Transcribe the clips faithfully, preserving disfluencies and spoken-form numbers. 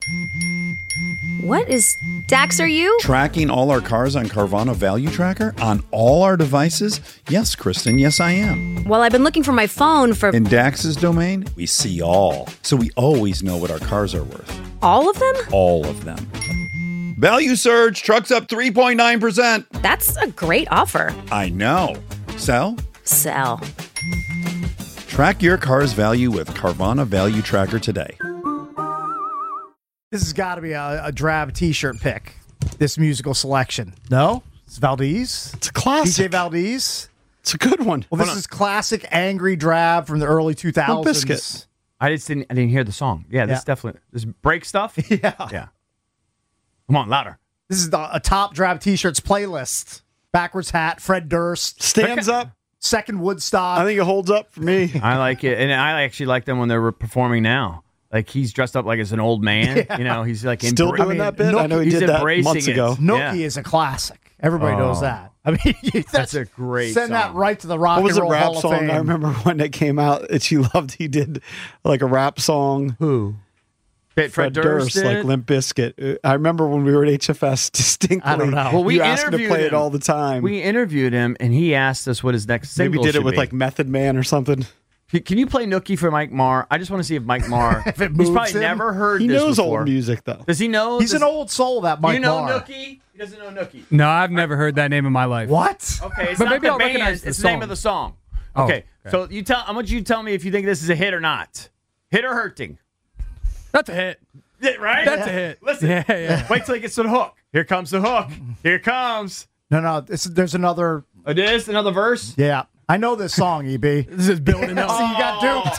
What is... Dax, are you? Tracking all our cars on Carvana Value Tracker on all our devices? Yes, Kristen, yes, I am. Well, I've been looking for my phone for... In Dax's domain, we see all. So we always know what our cars are worth. All of them? All of them. Value surge, trucks up three point nine percent. That's a great offer. I know. Sell? Sell. Track your car's value with Carvana Value Tracker today. This has got to be a, a drab T-shirt pick, this musical selection. No? It's Valdez? It's a classic. D J Valdez? It's a good one. Well, this is classic angry drab from the early two thousands. Limp Bizkit. I just didn't. I didn't hear the song. Yeah, this Yeah. definitely this break stuff. Yeah. Yeah. Come on, louder. This is the, a top drab T-shirts playlist. Backwards hat, Fred Durst. Stands up. Second Woodstock. I think it holds up for me. I like it, and I actually like them when they're performing now. Like he's dressed up like as an old man. Yeah. You know, he's like Still embra- doing I mean, that bit? I know he he's did that embracing months it. ago. Nookie Yeah. is a classic. Everybody knows Oh. that. I mean, that's, That's a great Send that song. right to the Rock What was and a Roll rap Hall of song? Fame. I remember when it came out that she loved. He did like a rap song. Who? Fred, Fred Durst, Durst, like did? Limp Bizkit. I remember when we were at H F S distinctly. I don't know. Well, we you asked him to interviewed play it him. all the time. We interviewed him, and he asked us what his next Maybe single did it should with be. like Method Man or something. Can- Can you play Nookie for Mike Marr? I just want to see if Mike Marr. If it he's moves probably him. never heard He this knows before. old music though. Does he know? He's does, an old soul, that Mike You know Marr. Nookie? He doesn't know Nookie. No, I've never heard that name in my life. What? Okay, it's But not maybe the I'll band. recognize It's the the name song. of the song. Oh, Okay, okay. so you tell. I want you to tell me if you think this is a hit or not. Hit or hurting? That's a hit. Yeah, right? That's a hit. Listen. Yeah, yeah. Wait till he gets to the hook. Here comes the hook. Here comes. No, no. This, there's another. It is another verse. Yeah. I know this song, E B. This is building up. See, you got Duke.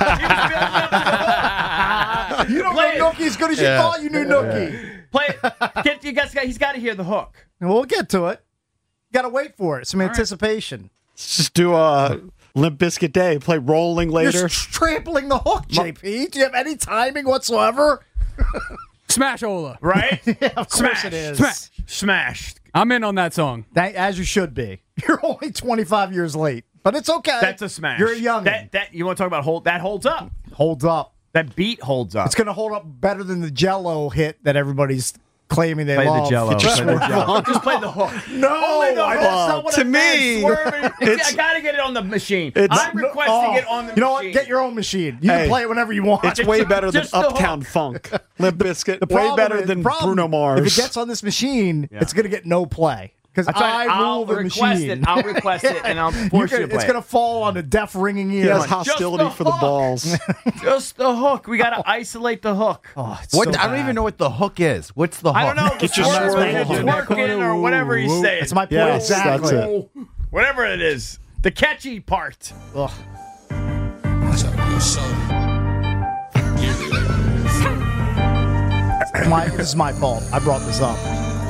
You don't Play know it. Nookie as good as you thought you knew Nookie. Play it. Get, you guys got, he's got to hear the hook. And we'll get to it. Got to wait for it. Some anticipation. Let's just do a Limp Bizkit Day. Play Rolling You're later. s- trampling the hook, J P. Do you have any timing whatsoever? Smash Ola. Right? Yeah, of course Smash. it is. Smash. Smashed. I'm in on that song. That, as you should be. You're only twenty-five years late, but it's okay. That's a smash. You're young. That, that, you want to talk about hold? That holds up. Holds up. That beat holds up. It's going to hold up better than the Jello hit that everybody's claiming they Play love. the Jello. Just Play the move Jello. on. Just play the hook. No, Only the I- hook. that's not what to I meant. me, Swerving. it's- I gotta get it on the machine. it's- I'm requesting Oh, it on the you know machine. what? Get your own machine. You Hey, can play it whenever you want. It's way better than Just the Uptown Funk. Limp Bizkit. The Way problem better is- than problem, Bruno Mars. If it gets on this machine, Yeah. it's going to get no play. Because That's I right. I'll rule the request machine. it. I'll request it, and I'll You force can- you to play it's going to fall on a deaf ringing he ear. has Just hostility the for the hook. balls. it. Just the hook. We gotta isolate the hook. Oh, it's What? so I don't bad. even know what the hook is. What's the hook? I don't know. Get your Twerking swerve or on. twerking or whatever he's saying. That's my point. Yes, exactly. that's it. Whatever it is. The catchy part. Ugh. My, this is my fault. I brought this up.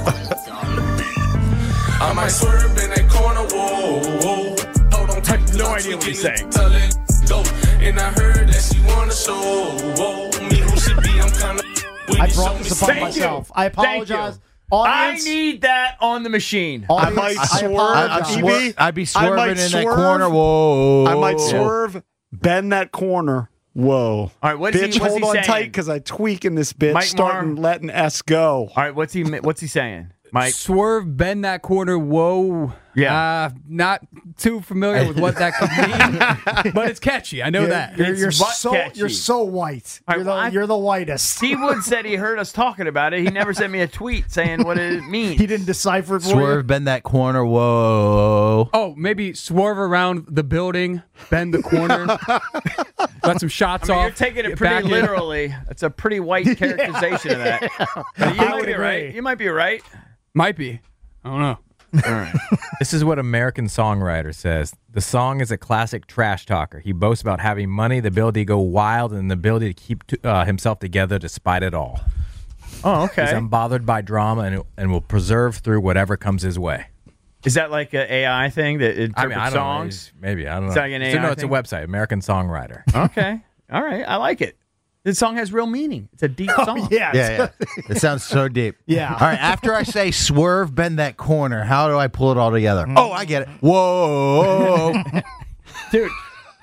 I might swerve in that corner, whoa, whoa. Hold on tight, no idea what he's saying. Tell it, go. And I heard that she wanna show, whoa. Me who should be, I'm kinda. I brought this upon Thank myself. you. I Thank apologize. you. Audience, I need that on the machine. I audience, might I swerve. apologize. I'd Swer- I'd be swerving might in that swerve. corner. Whoa! I might swerve, bend that corner. Whoa. All right, what's Bitch, he- what's hold he on saying? tight because I tweak in this bitch, Mike starting Marr? letting S go. All right, what's he what's he saying? Mike. Swerve, bend that corner. Whoa. Yeah. Uh, not too familiar with what that could mean, but it's catchy. I know You're, that. you're, It's you're butt so catchy. you're so white. I- You're the, I- you're the whitest. T Wood said he heard us talking about it. He never sent me a tweet saying what it means. He didn't decipher it for Swerve, bend that corner. Whoa! Oh, maybe swerve around the building, bend the corner, let some shots I mean, off. you're taking it get pretty back in. literally. It's a pretty white characterization of that. But you I might would be agree. right. You might be right. Might be. I don't know. All right. This is what American Songwriter says. The song is a classic trash talker. He boasts about having money, the ability to go wild, and the ability to keep to, uh, himself together despite it all. Oh, He's okay. unbothered by drama and, and will preserve through whatever comes his way. Is that like an A I thing that interprets I mean, I don't songs? know. Maybe. I don't know. It's like an So, A I no, it's thing? a website, American Songwriter. Okay. All right. I like it. This song has real meaning. It's a deep song. you. Yeah, Yeah, yeah. It sounds so deep. Yeah. All right. After I say swerve, bend that corner, how do I pull it all together? Oh, I get it. Whoa! Dude,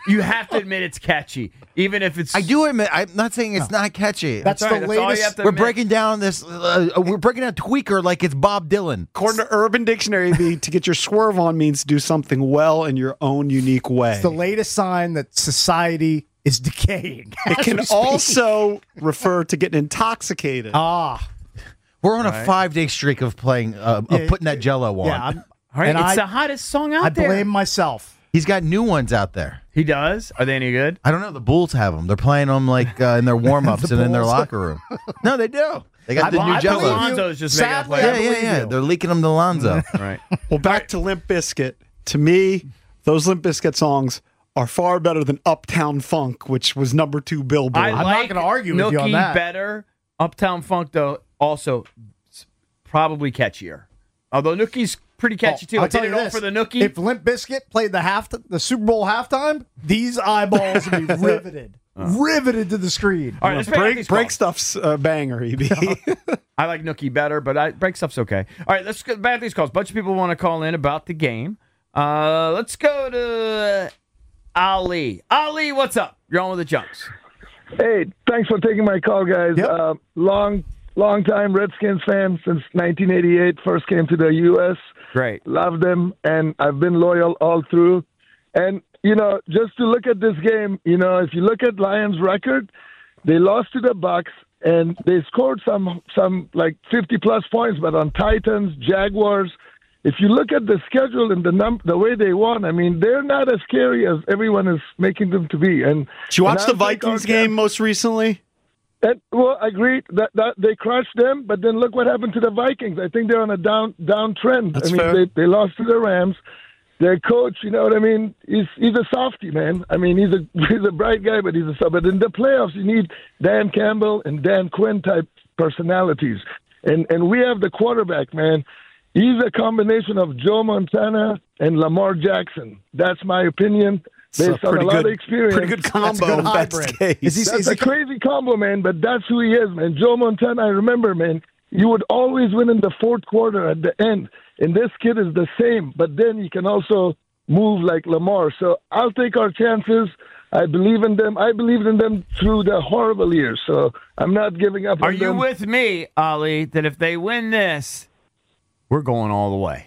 You have to admit it's catchy, even if it's. I do admit, I'm not saying it's not catchy. That's all right, the that's all you latest. have to We're admit. breaking down this. Uh, we're breaking down Tweaker like it's Bob Dylan. According to Urban Dictionary, B, to get your swerve on means do something well in your own unique way. It's the latest sign that society is decaying. It as can we speak. also refer to getting intoxicated. Ah, We're on a five day streak of playing, uh, Yeah, of putting that Jello on. yeah. I'm, All right, and it's I, the hottest song out I there. blame myself. He's got new ones out there. He does. Are they any good? I don't know. The Bulls have them. They're playing them like uh, in their warm ups The and in their Bulls? locker room. No, they do. They got I- the well, new I Jello. believe you. Lonzo's just making a Sadly, play. I Yeah, yeah, believe yeah. you. They're leaking them to Lonzo. Right. Well, back to Limp Bizkit. To me, those Limp Bizkit songs are far better than Uptown Funk, which was number two Billboard. I I'm not like gonna argue with you on Nookie that. better. Uptown Funk, though, also s- probably catchier. Although Nookie's pretty catchy, too. I'll I tell did you it all this, for the Nookie. If Limp Bizkit played the half the Super Bowl halftime, these eyeballs would be riveted, riveted to the screen. all right, let's break, break these break calls. stuff's uh, banger, E B. I like Nookie better, but I, break stuff's okay. All right, let's get back to these calls. A bunch of people want to call in about the game. Uh, let's go to Ali. Ali, what's up? You're on with the Junks. Hey, thanks for taking my call, guys. Yep. Uh, long, long time Redskins fan since nineteen eighty-eight. First came to the U S Great. Love them, and I've been loyal all through. And, you know, just to look at this game, you know, if you look at Lions' record, they lost to the Bucks, and they scored some, some like fifty-plus points, but on Titans, Jaguars, if you look at the schedule and the num- the way they won, I mean, they're not as scary as everyone is making them to be. And Did you watch and the I'll take our Vikings game most recently? And, well, I agree that, that they crushed them, but then look what happened to the Vikings. I think they're on a down down trend. That's I mean, fair. they they lost to the Rams. Their coach, you know what I mean? He's he's a softie, man. I mean, he's a he's a bright guy, but he's a soft. But in the playoffs, you need Dan Campbell and Dan Quinn type personalities, and and we have the quarterback, man. He's a combination of Joe Montana and Lamar Jackson. That's my opinion. It's Based a on pretty a lot good, of experience. pretty good That's a combo. good if that's hybrid. the case. Is he- That's is a he- crazy combo, man, but that's who he is, man. Joe Montana, I remember, man, you would always win in the fourth quarter at the end. And this kid is the same, but then you can also move like Lamar. So I'll take our chances. I believe in them. I believed in them through the horrible years, so I'm not giving up Are on you them. with me, Ali, that if they win this, we're going all the way?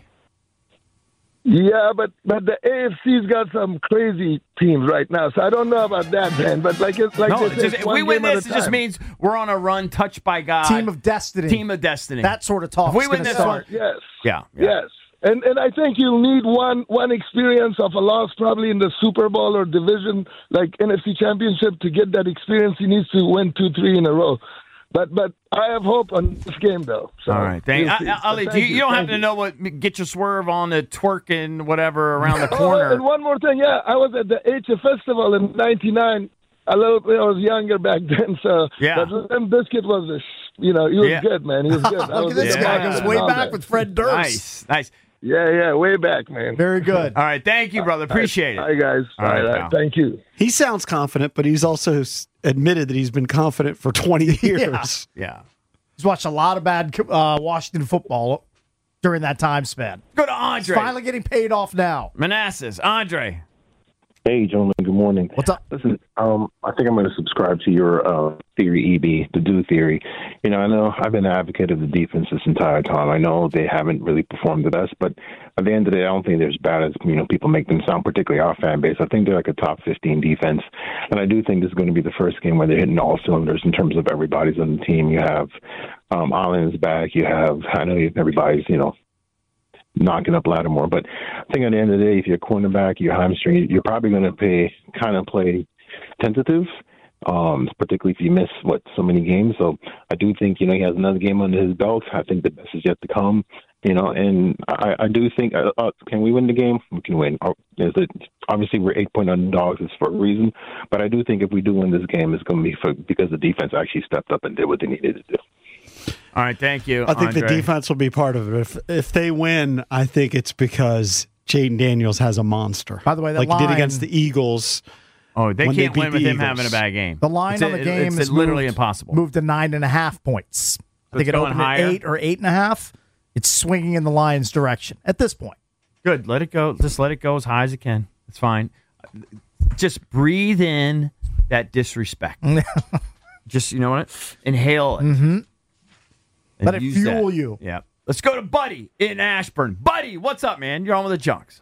Yeah, but but the A F C's got some crazy teams right now, so I don't know about that, man. But like it's like No, they it's say, just, it's if one we win game at this, a it just time. means we're on a run, touched by God. Team of destiny. Team of destiny. That sort of talk. If we is win gonna this start. one- Yes. yeah, yeah. Yes. And and I think you'll need one one experience of a loss probably in the Super Bowl or division like N F C Championship to get that experience. He needs to win two, three in a row. But but I have hope on this game though. So All right, thank we'll you. see. Uh, Ali, Thank do you, you don't Thank happen to know what get your swerve on the twerking whatever around the corner? Oh, and one more thing, yeah, I was at the H F Festival in ninety-nine. A little bit, I was younger back then, so Yeah. But Limp Bizkit was, a, sh- you know, he was Yeah. good, man. He was good. I Look was at this Yeah. guy. excited Goes and way all back that. with Fred Durst. Nice, nice. Yeah, yeah, way back, man. Very good. All right, thank you, brother. Appreciate Hi, it. guys. All All right, right, pal. thank you. He sounds confident, but he's also s- admitted that he's been confident for twenty years. Yeah. He's watched a lot of bad uh, Washington football during that time span. Go to He's Andre. finally getting paid off now. Manassas. Andre. Hey, gentlemen. Good morning. What's up? Listen, um, I think I'm going to subscribe to your uh, theory, E B, the do theory. You know, I know I've been an advocate of the defense this entire time. I know they haven't really performed the best, but at the end of the day, I don't think they're as bad as, you know, people make them sound, particularly our fan base. I think they're like a top fifteen defense. And I do think this is going to be the first game where they're hitting all cylinders in terms of everybody's on the team. You have um, Allen's back. You have, I know everybody's, you know, knocking up Lattimore. But I think at the end of the day, if you're a cornerback, you're hamstring, you're probably going to pay kind of play tentative, um, particularly if you miss, what, so many games. So I do think, you know, he has another game under his belt. I think the best is yet to come, you know, and I, I do think, uh, uh, can we win the game? We can win. Uh, is it, obviously, we're eight-point underdogs. It's for a reason. But I do think if we do win this game, it's going to be for, because the defense actually stepped up and did what they needed to do. All right, thank you. I think Andre. the defense will be part of it. If if they win, I think it's because Jaden Daniels has a monster. By the way, that like he did line- against the Eagles. Oh, they when they can't beat win with the him Eagles. having a bad game. The line It's- on the it- game it's is literally moved, impossible. Moved to nine and a half points. I think it's it going opened higher? at eight or eight and a half. It's swinging in the Lions' direction at this point. Good. Let it go. Just let it go as high as it can. It's fine. just breathe in that disrespect. Just, you know what? Inhale it. Mm-hmm. and Let it use fuel that. you. Yeah. Let's go to Buddy in Ashburn. Buddy, what's up, man? You're on with the Junks.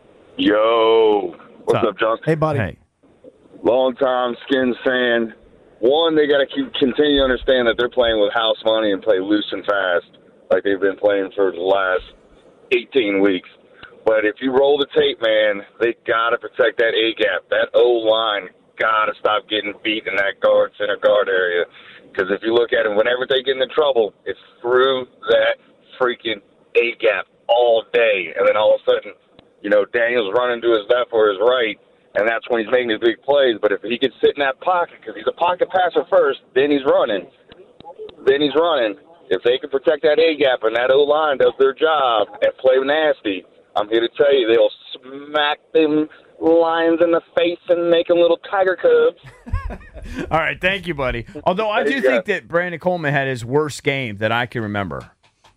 Yo, what's up? up, Junk? Hey, buddy. Hey. Long time Skins fan. One, they got to keep continue to understand that they're playing with house money and play loose and fast like they've been playing for the last eighteen weeks. But if you roll the tape, man, they got to protect that A gap. That O line got to stop getting beat in that guard center guard area. Because if you look at it, whenever they get into trouble, it's through that freaking A gap all day, and then all of a sudden, you know, Daniel's running to his left or his right, and that's when he's making his big plays. But if he can sit in that pocket, because he's a pocket passer first, then he's running. Then he's running. If they can protect that A-gap and that O-line does their job and play nasty, I'm here to tell you they'll smack them Lions in the face and make them little tiger cubs. All right, thank you, buddy. Although I do think that Brandon Coleman had his worst game that I can remember.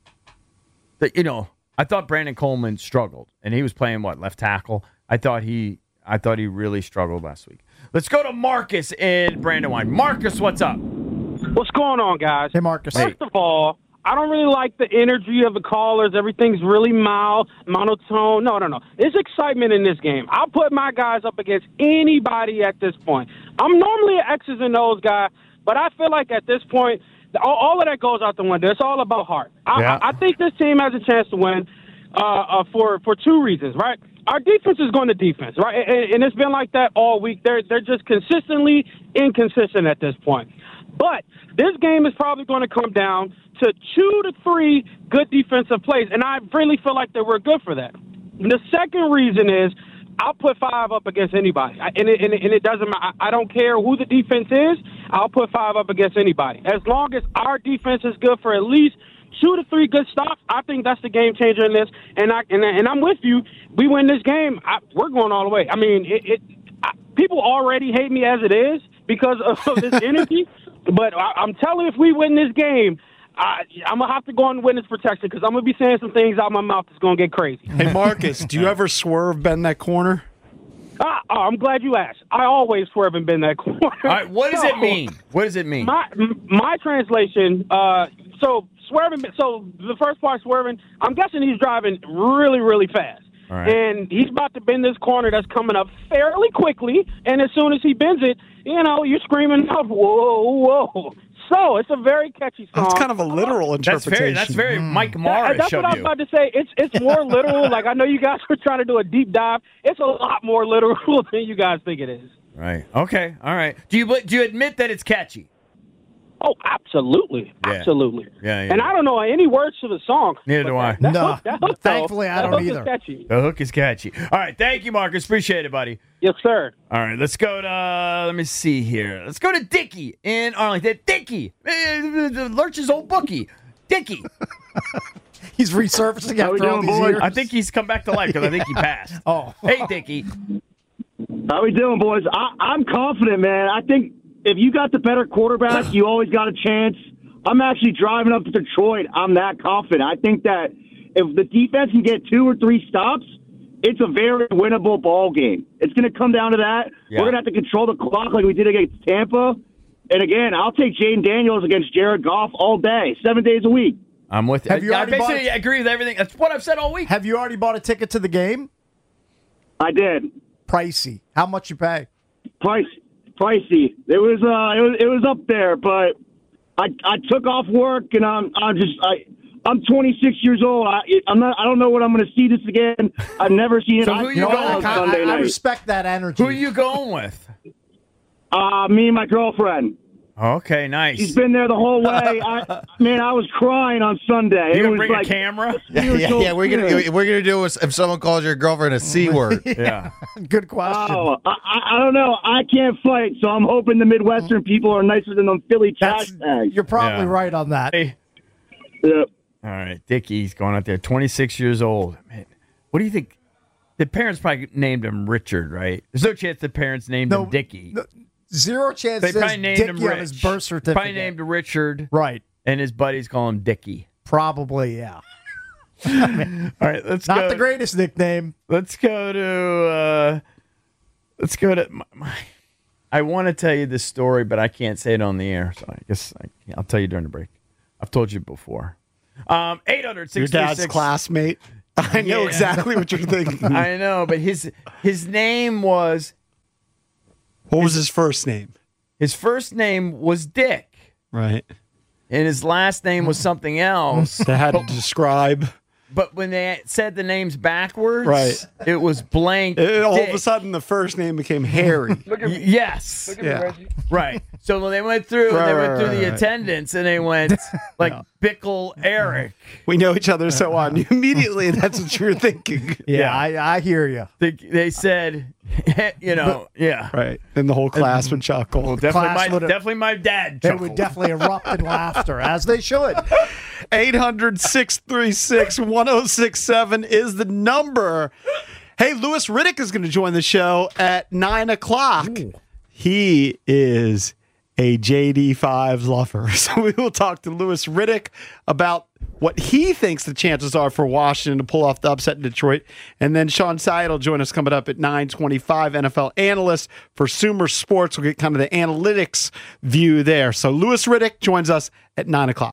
That, you know, I thought Brandon Coleman struggled, and he was playing, what, left tackle? I thought he I thought he really struggled last week. Let's go to Marcus in Brandywine. Marcus, what's up? What's going on, guys? Hey, Marcus. First of all, I don't really like the energy of the callers. Everything's really mild, monotone. No, no, no. There's excitement in this game. I'll put my guys up against anybody at this point. I'm normally an X's and O's guy, but I feel like at this point, all, all of that goes out the window. It's all about heart. I, Yeah. I, I think this team has a chance to win uh, uh, for for two reasons, right? Our defense is going to defense, right? And, and it's been like that all week. They're they're just consistently inconsistent at this point. But this game is probably going to come down to two to three good defensive plays, and I really feel like that we're good for that. And the second reason is I'll put five up against anybody, I, and, it, and, it, and it doesn't matter. I don't care who the defense is. I'll put five up against anybody. As long as our defense is good for at least two to three good stops, I think that's the game changer in this. And I and, and I'm with you. We win this game, I, we're going all the way. I mean, it, it I, people already hate me as it is because of this energy. But I, I'm telling you, if we win this game, I, I'm going to have to go on witness protection because I'm going to be saying some things out my mouth that's going to get crazy. Hey, Marcus, do you ever swerve, bend that corner? Ah, oh, I'm glad you asked. I always swerve and bend that corner. All right, what does So, it mean? What does it mean? My my translation, uh, so swerving, so the first part swerving, I'm guessing he's driving really, really fast. All right. And he's about to bend this corner that's coming up fairly quickly, and as soon as he bends it, you know, you're screaming out, whoa, whoa. So it's a very catchy song. That's kind of a literal That's interpretation. very, that's very Mike That- Morris that's of what I was you. about to say. It's it's more literal. Like, I know you guys were trying to do a deep dive. It's a lot more literal than you guys think it is. Right. Okay. All right. Do you do you admit that it's catchy? Oh, absolutely. Yeah. Absolutely. Yeah, yeah. And I don't know any words to the song. Neither do I. That No. hook- that hook, though, Thankfully, I that don't hook is either. catchy. The hook is catchy. All right. Thank you, Marcus. Appreciate it, buddy. Yes, sir. All right. Let's go to, uh, let me see here. Let's go to Dickie in Arlington. Dickie, uh, Lurch's old bookie. Dickie. He's resurfacing How we after all doing, these boys? years. I think he's come back to life because I think he passed. Oh. Hey, Dickie. How we doing, boys? I, I'm confident, man. I think if you got the better quarterback, you always got a chance. I'm actually driving up to Detroit. I'm that confident. I think that if the defense can get two or three stops, it's a very winnable ball game. It's going to come down to that. Yeah. We're going to have to control the clock like we did against Tampa. And again, I'll take Jaden Daniels against Jared Goff all day, seven days a week. I'm with you. Have you I already bought basically it? agree with everything. That's what I've said all week. Have you already bought a ticket to the game? I did. Pricey. How much you pay? Price, pricey. It was, uh, it was, it was up there, but I, I took off work and I'm, I'm just, I, I'm twenty-six years old. I, I'm not, I don't know when I'm going to see this again. I've never seen it. So on who you You know what? going I, with? I- Sunday I night. respect that energy. Who are you going with? Uh, me and my girlfriend. Okay, nice. She's been there the whole way. I, man, I was crying on Sunday. You it gonna was bring like, a camera? Yeah, yeah, yeah. We're gonna we're gonna do is if someone calls your girlfriend a c word. Yeah. Good question. Oh, I, I, I don't know. I can't fight, so I'm hoping the Midwestern people are nicer than them Philly trash That's, bags. you're probably Yeah. right on that. Hey. Yeah. All right, Dickie's going out there, twenty-six years old. Man, what do you think? The parents probably named him Richard, right? There's no chance the parents named No, him Dickie. no, Zero chance. They It says probably named Dickie him on Rich. his birth certificate. Probably named Richard, Right. and his buddies call him Dickie. Probably, yeah. All right, let's Not go. the greatest nickname. Let's go to uh, Let's go to my, my I want to tell you this story, but I can't say it on the air, so I guess I, I'll tell you during the break. I've told you before. Um, eight hundred Your six dad's classmate. I know Yeah. exactly what you're thinking. I know, but his his name was. What was his first name? His first name was Dick, Right. and his last name was something else. They had to describe. But when they said the names backwards, Right. it was blank. It, all of Dick. a sudden, the first name became Harry. Y- yes. Look at Yeah. me, Reggie. Right. So when they went through, Right, they right, went through the right, right. attendance, and they went like Bickle Eric. We know each other so well. And immediately, that's what you're thinking. Yeah, I, I hear you. They, they said, you know, yeah. Right. And the whole class would chuckle. Well, definitely class my, would've- definitely my dad. They chuckled. would definitely erupt in laughter, as they should. eight hundred, six three six, one oh six seven is the number. Hey, Louis Riddick is going to join the show at nine o'clock. Ooh. He is a J D five lover. So we will talk to Louis Riddick about what he thinks the chances are for Washington to pull off the upset in Detroit. And then Sean Syed will join us coming up at nine twenty-five, N F L analyst for Sumer Sports. We'll get kind of the analytics view there. So Louis Riddick joins us at nine o'clock.